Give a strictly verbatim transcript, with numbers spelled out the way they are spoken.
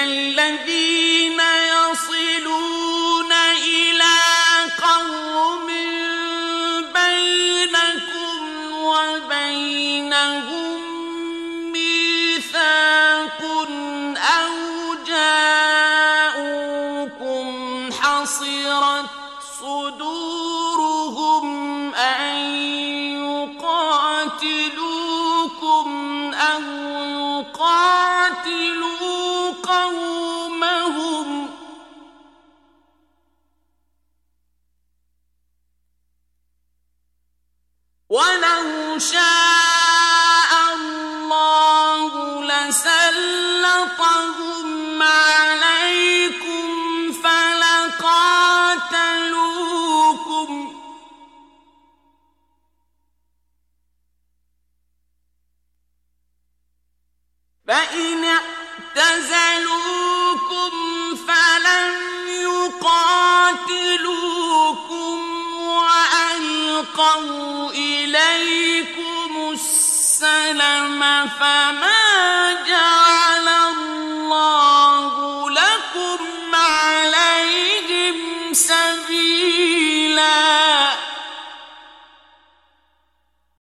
الذين يصلون إلى قوم بينكم وبينهم ميثاق أو جاءوكم حصرت صدورهم أن يقاتلوكم أو يقاتلوا قومهم ولو شاء الله لسلطهم عليكم فلقاتلوكم فإن اعتزلوكم فلم يقاتلوكم وألقوا إليكم السلم فما